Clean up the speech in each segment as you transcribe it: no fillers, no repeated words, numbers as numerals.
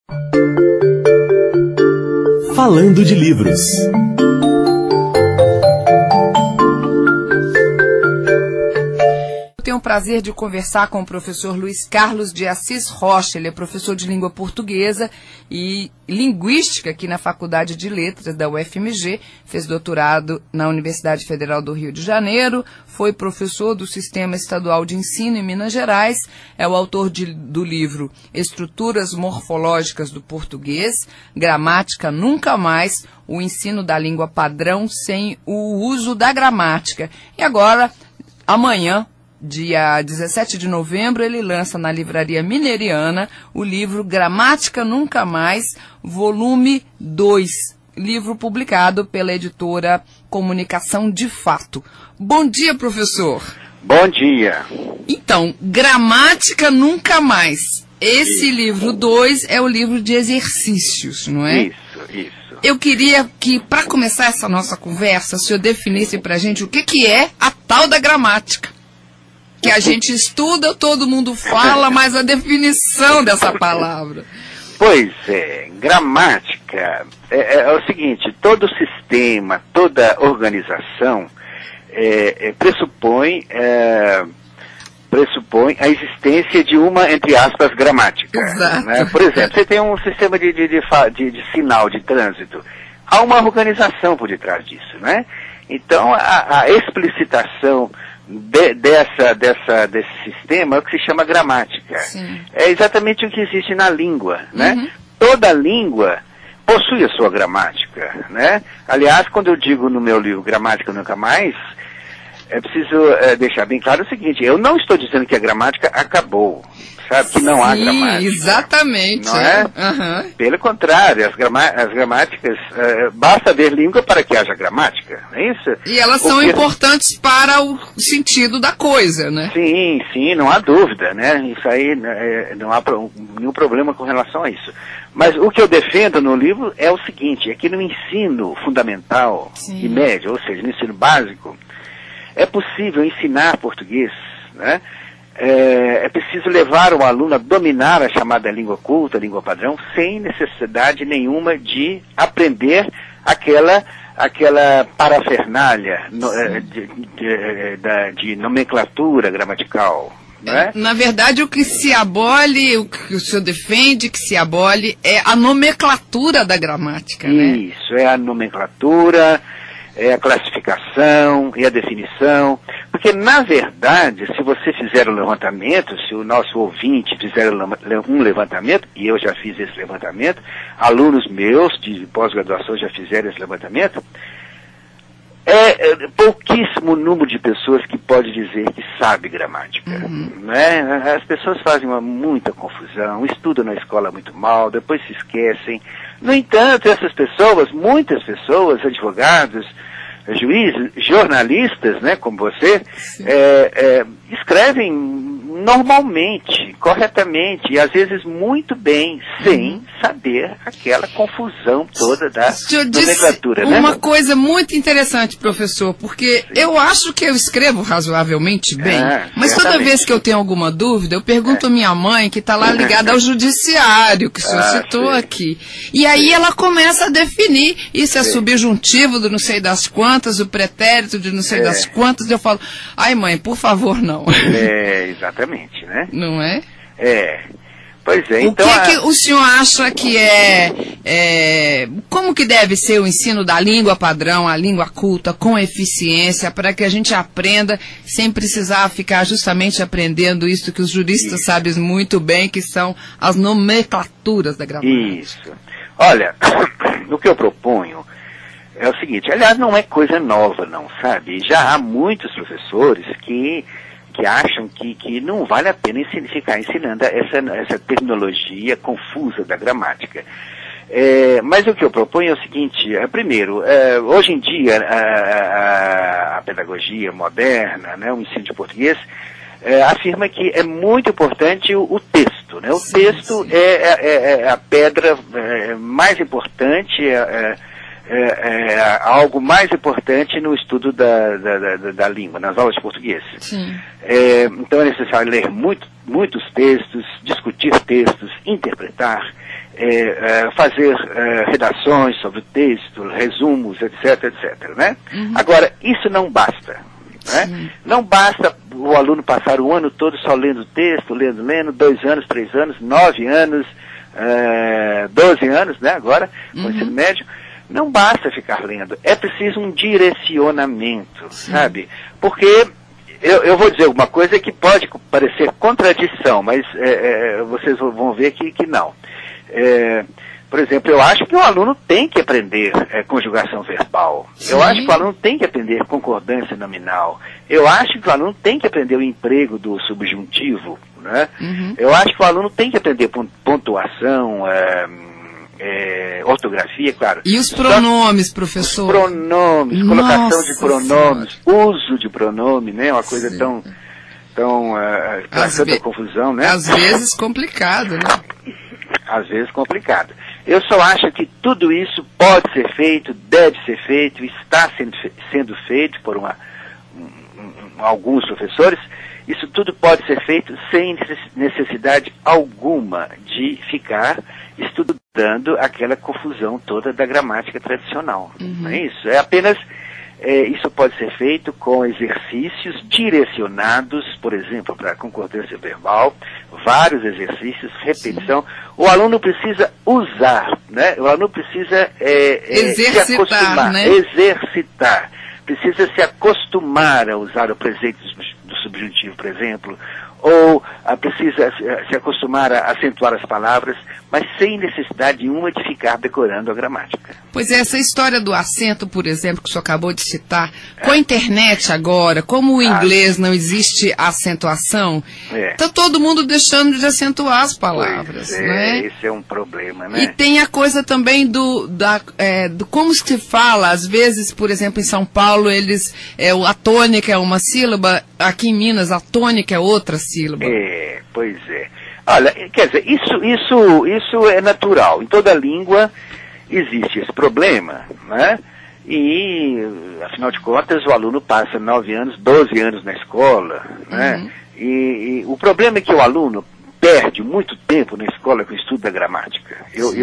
Falando de livros. Eu tenho o prazer de conversar com o professor Luiz Carlos de Assis Rocha. Ele é professor de língua portuguesa e linguística aqui na Faculdade de Letras da UFMG, fez doutorado na Universidade Federal do Rio de Janeiro, foi professor do Sistema Estadual de Ensino em Minas Gerais, é o autor do livro Estruturas Morfológicas do Português, Gramática Nunca Mais, o ensino da língua padrão sem o uso da gramática. E agora, amanhã, dia 17 de novembro, ele lança na Livraria Mineriana o livro Gramática Nunca Mais, volume 2, livro publicado pela editora Comunicação de Fato. Bom dia, professor. Bom dia. Então, Gramática Nunca Mais. Esse livro 2 é o livro de exercícios, não é? Isso. Eu queria que, para começar essa nossa conversa, o senhor definisse para a gente o que é a tal da gramática. Que a gente estuda, todo mundo fala, mas a definição dessa palavra. Pois é, gramática é o seguinte, todo sistema, toda organização pressupõe a existência de uma, entre aspas, gramática. Exato. Né? Por exemplo, você tem um sistema de sinal de trânsito. Há uma organização por detrás disso, né? Então, a explicitação desse sistema é o que se chama gramática. Sim. É exatamente o que existe na língua, né? Toda língua possui a sua gramática, né? Aliás, quando eu digo no meu livro Gramática Nunca Mais, é preciso deixar bem claro o seguinte, eu não estou dizendo que a gramática acabou, sabe? Que não há gramática. Exatamente. Não é? Pelo contrário, as gramáticas, basta haver língua para que haja gramática, não é isso? E elas são importantes para o sentido da coisa, né? Sim, não há dúvida, né? Isso aí, não há nenhum problema com relação a isso. Mas o que eu defendo no livro é o seguinte, é que no ensino fundamental e médio, ou seja, no ensino básico, é possível ensinar português, né? É preciso levar o aluno a dominar a chamada língua culta, a língua padrão, sem necessidade nenhuma de aprender aquela parafernália de nomenclatura gramatical. Né? Na verdade, o que se abole, o que o senhor defende que se abole é a nomenclatura da gramática, né? Isso, é a nomenclatura, é a classificação e a definição, porque na verdade, se você fizer um levantamento, se o nosso ouvinte fizer um levantamento, e eu já fiz esse levantamento, alunos meus de pós-graduação já fizeram esse levantamento, é pouquíssimo número de pessoas que pode dizer que sabe gramática. Né? As pessoas fazem muita confusão, estudam na escola muito mal, depois se esquecem. No entanto, essas pessoas, muitas pessoas, advogados, juízes, jornalistas, né, como você, escrevem normalmente, corretamente, e às vezes muito bem, sem saber aquela confusão toda da nomenclatura. Uma coisa muito interessante, professor, porque eu acho que eu escrevo razoavelmente bem, mas toda vez que eu tenho alguma dúvida, eu pergunto à minha mãe, que está lá ligada ao judiciário, que o senhor citou aqui. E aí ela começa a definir, isso é subjuntivo do não sei das quantas, o pretérito de não sei das quantas, eu falo, ai mãe, por favor, não. Exatamente, né? Não é? Pois é, então... O que o senhor acha que como que deve ser o ensino da língua padrão, a língua culta, com eficiência, para que a gente aprenda sem precisar ficar justamente aprendendo isso que os juristas sabem muito bem, que são as nomenclaturas da gramática? Isso. Olha, o que eu proponho é o seguinte, aliás, não é coisa nova, não, sabe? Já há muitos professores que acham que não vale a pena ficar ensinando essa terminologia confusa da gramática. Mas o que eu proponho é o seguinte, primeiro, hoje em dia a pedagogia moderna, né, o ensino de português, afirma que é muito importante o texto, né? O texto é a pedra mais importante, algo mais importante no estudo da língua, nas aulas de português. Então é necessário ler muitos textos, discutir textos, interpretar, fazer redações sobre o texto, resumos, etc, né? Agora, isso não basta. Né? Não basta o aluno passar o ano todo só lendo o texto, lendo, 2 anos, 3 anos, 9 anos, 12 anos, né? Agora, com o ensino médio. Não basta ficar lendo, é preciso um direcionamento, sabe? Porque eu vou dizer alguma coisa que pode parecer contradição, mas vocês vão ver que não. Por exemplo, eu acho que o aluno tem que aprender conjugação verbal. Sim. Eu acho que o aluno tem que aprender concordância nominal. Eu acho que o aluno tem que aprender o emprego do subjuntivo, né? Eu acho que o aluno tem que aprender pontuação, ortografia, claro. E os pronomes, professor? Os pronomes, colocação de pronomes, uso de pronome, né? Uma coisa tão tanta confusão, né? Às vezes complicado, né? Às vezes complicado. Eu só acho que tudo isso pode ser feito, deve ser feito, está sendo feito por alguns professores. Isso tudo pode ser feito sem necessidade alguma de ficar estudando aquela confusão toda da gramática tradicional. Não é isso? É apenas, isso pode ser feito com exercícios direcionados, por exemplo, para concordância verbal, vários exercícios, repetição. O aluno precisa usar, né? O aluno precisa se acostumar, né? Exercitar. Precisa se acostumar a usar o presente do subjuntivo, por exemplo, ou precisa se acostumar a acentuar as palavras, mas sem necessidade nenhuma de ficar decorando a gramática. Pois é, essa história do acento, por exemplo, que o senhor acabou de citar, com a internet agora, como o inglês não existe acentuação, está todo mundo deixando de acentuar as palavras, né? Esse é um problema, né? E tem a coisa também do como se fala, às vezes, por exemplo, em São Paulo, a tônica é uma sílaba, aqui em Minas a tônica é outra sílaba. Pois é. Olha, quer dizer, isso é natural. Em toda língua existe esse problema, né? E, afinal de contas, o aluno passa 9 anos, 12 anos na escola, né? E o problema é que o aluno perde muito tempo na escola com o estudo da gramática.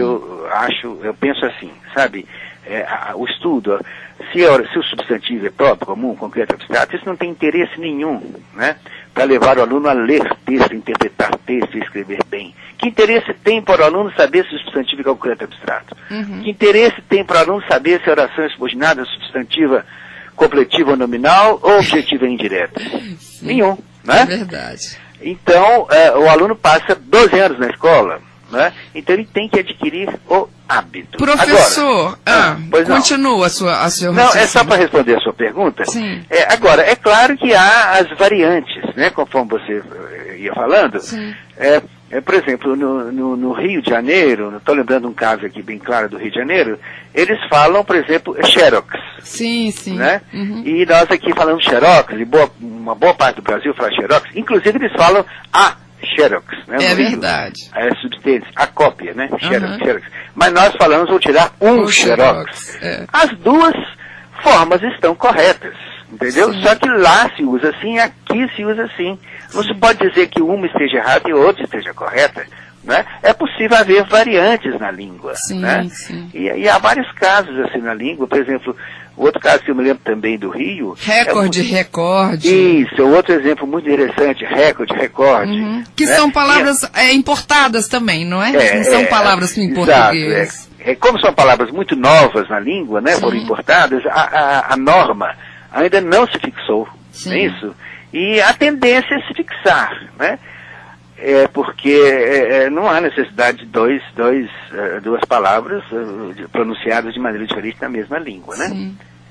Eu penso assim, sabe? O estudo, se o substantivo é próprio, comum, concreto, abstrato, isso não tem interesse nenhum, né? Para levar o aluno a ler texto, interpretar texto e escrever bem. Que interesse tem para o aluno saber se o substantivo é concreto ou abstrato? Que interesse tem para o aluno saber se a oração é subordinada, substantiva, completiva ou nominal, ou objetiva e indireta? Nenhum, né? É verdade. Então, o aluno passa 12 anos na escola, né? Então ele tem que adquirir o hábito. Professor, continua a sua Não, é só para responder a sua pergunta. Sim. Agora, é claro que há as variantes, né? Conforme você ia falando. Sim. Por exemplo, no Rio de Janeiro, estou lembrando um caso aqui bem claro do Rio de Janeiro, eles falam, por exemplo, xerox. Sim, sim. Né? E nós aqui falamos xerox, e uma boa parte do Brasil fala xerox, inclusive eles falam xerox, né? É verdade. Substância, a cópia, né? Xerox. Mas nós falamos, vou tirar um xerox. As duas formas estão corretas, entendeu? Sim. Só que lá se usa assim, aqui se usa assim. Não se pode dizer que uma esteja errada e a outra esteja correta, né? É possível haver variantes na língua, né? Sim. E há vários casos assim na língua, por exemplo, outro caso que eu me lembro também do Rio... Recorde. Isso, outro exemplo muito interessante, recorde. Que né? São palavras importadas também, não é? Não são palavras em português. Como são palavras muito novas na língua, né? Foram importadas, a norma ainda não se fixou, não é isso? E a tendência é se fixar, né? Porque não há necessidade de duas palavras pronunciadas de maneira diferente na mesma língua, né? Sim.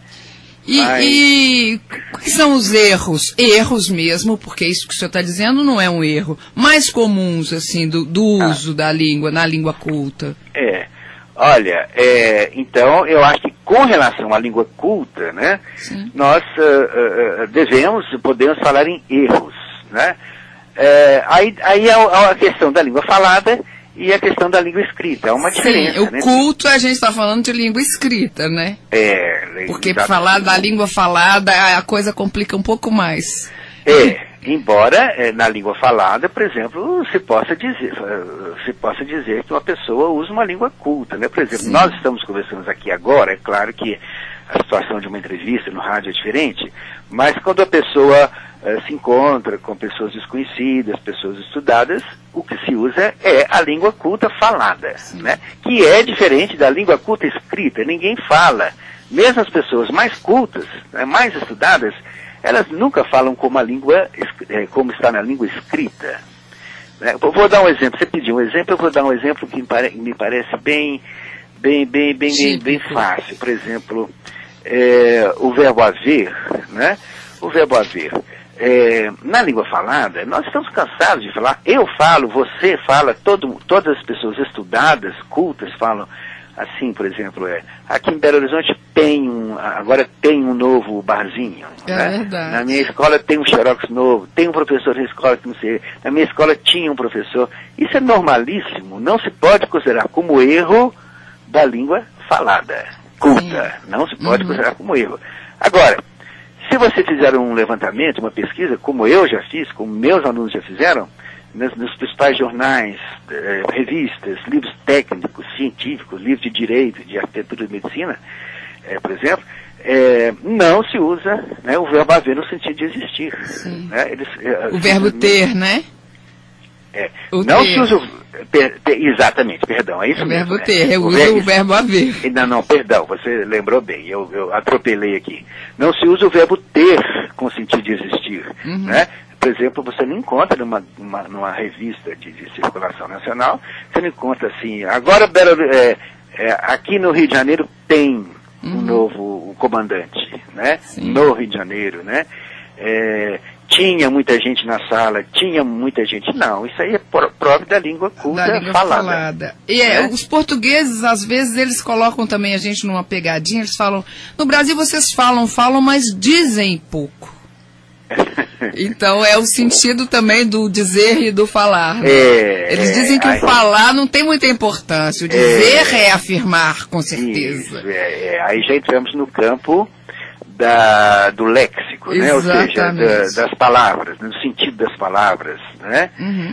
E quais são os erros? Erros mesmo, porque isso que o senhor está dizendo não é um erro. Mais comuns, assim, do uso da língua, na língua culta. Olha, então eu acho que com relação à língua culta, né? Sim. Nós podemos falar em erros, né? Aí a questão da língua falada e a questão da língua escrita. É uma diferença. O culto, a gente está falando de língua escrita, né? Porque falar da língua falada, a coisa complica um pouco mais. Embora na língua falada, por exemplo, se possa dizer que uma pessoa usa uma língua culta, né? Por exemplo, sim, nós estamos conversando aqui agora, é claro que a situação de uma entrevista no rádio é diferente, mas quando a pessoa se encontra com pessoas desconhecidas, pessoas estudadas, o que se usa é a língua culta falada, né? Que é diferente da língua culta escrita. Ninguém fala, mesmo as pessoas mais cultas, mais estudadas, elas nunca falam como a língua, como está na língua escrita. Vou dar um exemplo. Você pediu um exemplo, eu vou dar um exemplo que me parece bem fácil. Por exemplo, o verbo haver, né? O verbo haver. Na língua falada, nós estamos cansados de falar. Eu falo, você fala, todas as pessoas estudadas, cultas, falam assim, por exemplo, aqui em Belo Horizonte agora tem um novo barzinho. Né? Verdade. Na minha escola tem um xerox novo, tem um professor na escola que não sei. Na minha escola tinha um professor. Isso é normalíssimo, não se pode considerar como erro da língua falada, culta. Sim. Não se pode considerar como erro. Agora, se você fizer um levantamento, uma pesquisa, como eu já fiz, como meus alunos já fizeram, nos principais jornais, revistas, livros técnicos, científicos, livros de direito, de arquitetura e medicina, por exemplo, não se usa, né, o verbo haver no sentido de existir. Né? O verbo ter, né? Não ter. Se usa exatamente, perdão, é isso o mesmo. Verbo ter, eu uso o verbo haver. Não, perdão, você lembrou bem, eu atropelei aqui. Não se usa o verbo ter com sentido de existir, né? Por exemplo, você não encontra numa revista de circulação nacional, você não encontra assim, agora aqui no Rio de Janeiro tem um novo comandante, né? Sim. No Rio de Janeiro, né? Tinha muita gente na sala, tinha muita gente. Não, isso aí é próprio da língua culta falada. E os portugueses, às vezes, eles colocam também a gente numa pegadinha, eles falam, no Brasil vocês falam, mas dizem pouco. Então é o sentido também do dizer e do falar. Né? Eles dizem que o falar não tem muita importância, o dizer é afirmar, com certeza. Isso, aí já entramos no campo do léxico, né? Ou seja, das palavras, no sentido das palavras, né?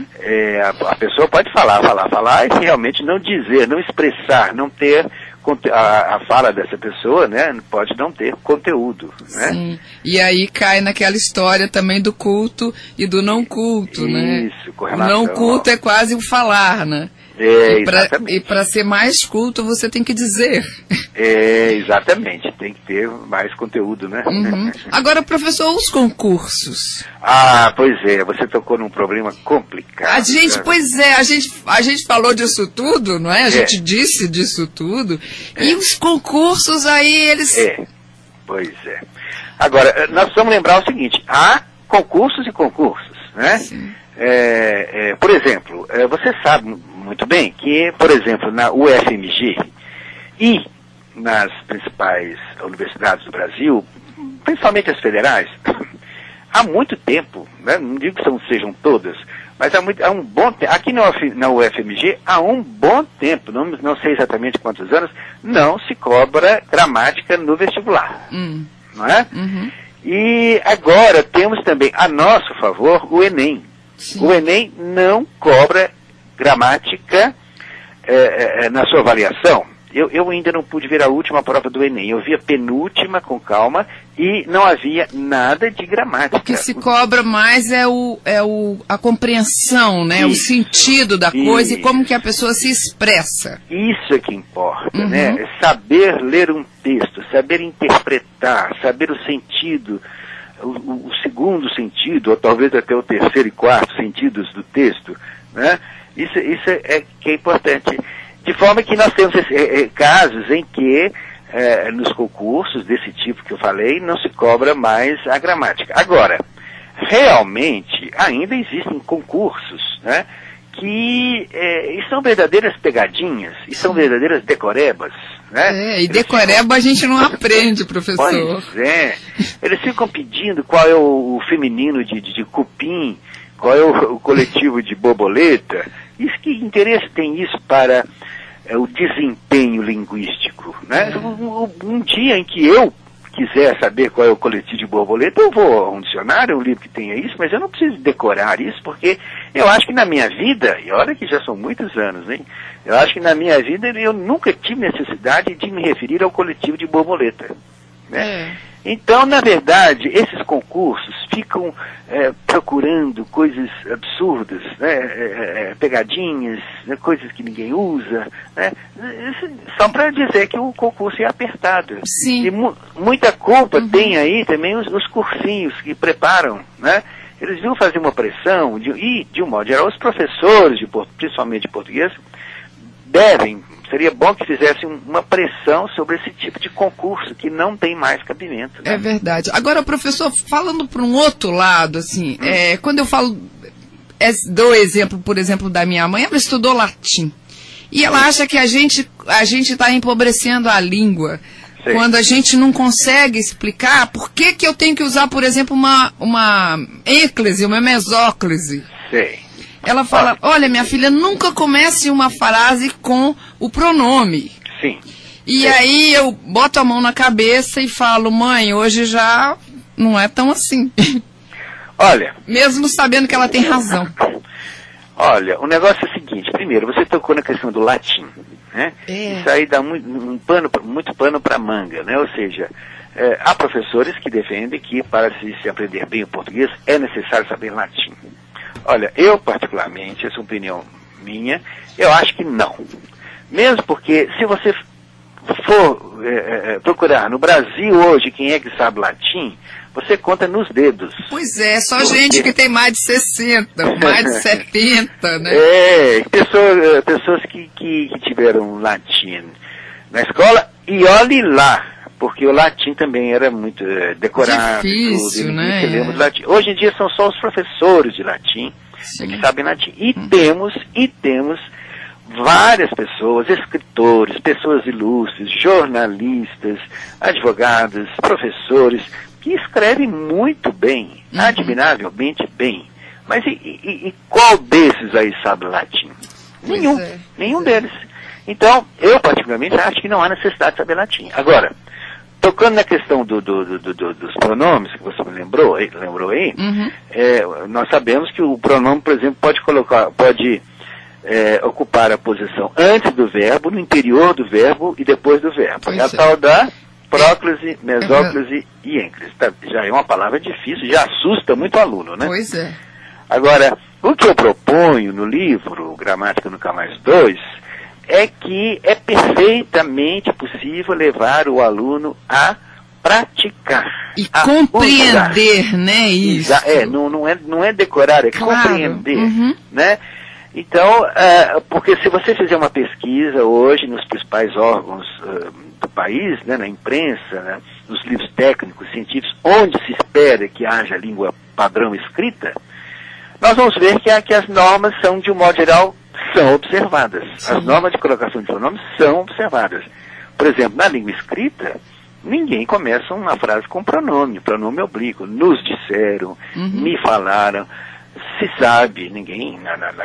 A pessoa pode falar e realmente não dizer, não expressar, não ter a fala dessa pessoa, né? Pode não ter conteúdo, né? Sim. E aí cai naquela história também do culto e do não culto, né? Isso, com relação. O não culto é quase o falar, né? E para ser mais culto, você tem que dizer. Exatamente, tem que ter mais conteúdo, né? Agora, professor, os concursos. Pois é, você tocou num problema complicado. A gente falou disso tudo, não é? A gente disse disso tudo. E os concursos aí, eles... Pois é. Agora, nós precisamos lembrar o seguinte, há concursos e concursos, né? Sim. Por exemplo, você sabe muito bem que, por exemplo, na UFMG e nas principais universidades do Brasil, principalmente as federais, há muito tempo, né, não digo que sejam todas, mas há um bom tempo, aqui na UFMG há um bom tempo, não sei exatamente quantos anos, não se cobra gramática no vestibular, não é? E agora temos também a nosso favor o Enem. Sim. O Enem não cobra gramática na sua avaliação. Eu ainda não pude ver a última prova do Enem. Eu vi a penúltima com calma e não havia nada de gramática. O que se cobra mais é a compreensão, né? O sentido da coisa e como que a pessoa se expressa. Isso é que importa, né? É saber ler um texto, saber interpretar, saber o sentido, o segundo sentido, ou talvez até o terceiro e quarto sentidos do texto, né? Isso é que é importante. De forma que nós temos casos em que, nos concursos desse tipo que eu falei, não se cobra mais a gramática. Agora, realmente, ainda existem concursos, né, que são verdadeiras pegadinhas, e são verdadeiras decorebas, né? E decoreba a gente não aprende, professor. Pois é. Eles ficam pedindo qual é o feminino de cupim, qual é o coletivo de borboleta. Isso, que interesse tem isso para o desempenho linguístico, né? Um dia em que eu quiser saber qual é o coletivo de borboleta, eu vou a um dicionário, um livro que tenha isso, mas eu não preciso decorar isso, porque eu acho que na minha vida, e olha que já são muitos anos, hein? Eu acho que na minha vida eu nunca tive necessidade de me referir ao coletivo de borboleta, né? Então, na verdade, esses concursos ficam procurando coisas absurdas, né? Pegadinhas, né? Coisas que ninguém usa, né? Só para dizer que o concurso é apertado. Sim. E muita culpa tem aí também os cursinhos que preparam, né? Eles viram fazer uma pressão, e, de um modo geral, os professores, principalmente de português, seria bom que fizessem uma pressão sobre esse tipo de concurso, que não tem mais cabimento. Né? É verdade. Agora, professor, falando por um outro lado, assim, quando eu falo, dou exemplo, por exemplo, da minha mãe, ela estudou latim. E ela acha que a gente está empobrecendo a língua. Sim. Quando a gente não consegue explicar por que eu tenho que usar, por exemplo, uma ênclise, uma mesóclise. Sim. Ela fala, olha, minha filha, nunca comece uma frase com o pronome. Sim. E aí eu boto a mão na cabeça e falo, mãe, hoje já não é tão assim. Olha... Mesmo sabendo que ela tem razão. Olha, o negócio é o seguinte, primeiro, você tocou na questão do latim, né? Isso aí dá muito pano para manga, né? Ou seja, há professores que defendem que para se aprender bem o português é necessário saber latim. Olha, eu particularmente, essa é uma opinião minha, eu acho que não. Mesmo porque, se você for procurar no Brasil hoje quem é que sabe latim, você conta nos dedos. Pois é, só gente que tem mais de 60, mais de 70, né? Pessoas que tiveram latim na escola, e olhe lá, porque o latim também era muito decorado. Difícil, né? De latim. Hoje em dia são só os professores de latim que sabem latim. E temos várias pessoas, escritores, pessoas ilustres, jornalistas, advogados, professores, que escrevem muito bem, admiravelmente bem. Mas e qual desses aí sabe latim? Nenhum deles. Então, eu particularmente acho que não há necessidade de saber latim. Agora, tocando na questão dos pronomes, que você me lembrou aí, nós sabemos que o pronome, por exemplo, pode ocupar a posição antes do verbo, no interior do verbo e depois do verbo. É a tal da próclise, mesóclise e ênclise. Já é uma palavra difícil, já assusta muito o aluno, né? Pois é. Agora, o que eu proponho no livro Gramática Nunca Mais 2 é que é perfeitamente possível levar o aluno a praticar. E compreender, usar. Né, isso? Não é decorar, é compreender, né? Então, porque se você fizer uma pesquisa hoje nos principais órgãos do país, né, na imprensa, né, nos livros técnicos, científicos, onde se espera que haja língua padrão escrita, nós vamos ver que as normas são, de um modo geral, são observadas. Sim. As normas de colocação de pronomes são observadas. Por exemplo, na língua escrita, ninguém começa uma frase com pronome oblíquo. Nos disseram, me falaram, se sabe, ninguém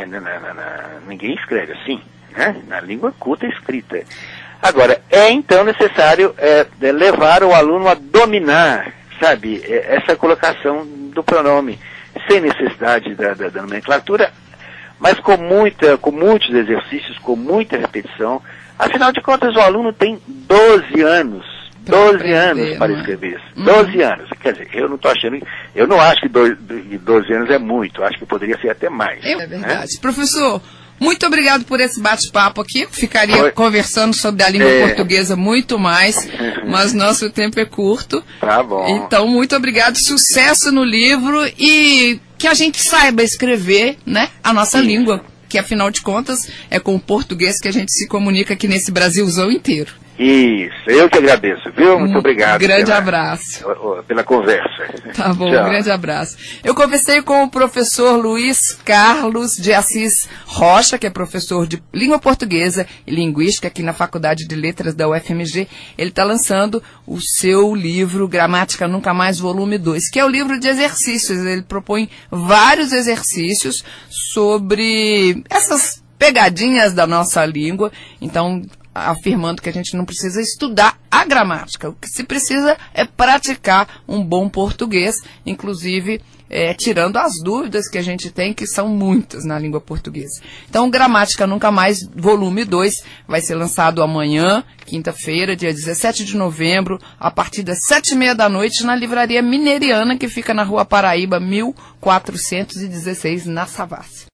escreve assim, né? Na língua culta escrita. Agora, então necessário levar o aluno a dominar, sabe, essa colocação do pronome, sem necessidade da nomenclatura, mas com muitos exercícios, com muita repetição. Afinal de contas, o aluno tem 12 anos para escrever. 12 anos. Quer dizer, eu não acho que 12 anos é muito, acho que poderia ser até mais. É verdade. Né? Professor, muito obrigado por esse bate-papo aqui. Eu ficaria conversando sobre a língua portuguesa muito mais, mas nosso tempo é curto. Tá bom. Então, muito obrigado. Sucesso no livro e que a gente saiba escrever, né, a nossa língua, que afinal de contas é com o português que a gente se comunica aqui nesse Brasilzão inteiro. Isso, eu que agradeço, viu? Muito obrigado. Grande abraço. Pela conversa. Tá bom, um grande abraço. Eu conversei com o professor Luiz Carlos de Assis Rocha, que é professor de língua portuguesa e linguística aqui na Faculdade de Letras da UFMG. Ele está lançando o seu livro Gramática Nunca Mais, volume 2, que é o livro de exercícios. Ele propõe vários exercícios sobre essas pegadinhas da nossa língua, então afirmando que a gente não precisa estudar a gramática. O que se precisa é praticar um bom português, inclusive tirando as dúvidas que a gente tem, que são muitas na língua portuguesa. Então, Gramática Nunca Mais, volume 2, vai ser lançado amanhã, quinta-feira, dia 17 de novembro, a partir das 7h30 da noite, na Livraria Mineriana, que fica na Rua Paraíba, 1416, na Savassi.